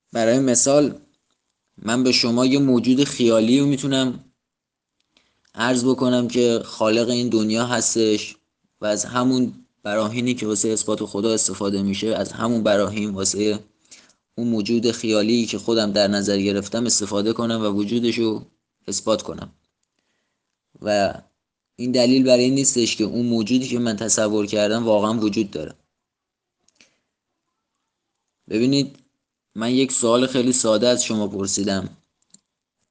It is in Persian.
برای مثال من به شما یه موجود خیالی رو میتونم عرض بکنم که خالق این دنیا هستش و از همون براهینی که واسه اثبات خدا استفاده میشه، از همون براهین واسه اون موجود خیالی که خودم در نظر گرفتم استفاده کنم و وجودش رو اثبات کنم. و این دلیل برای این نیستش که اون موجودی که من تصور کردم واقعا وجود داره. ببینید، من یک سوال خیلی ساده از شما پرسیدم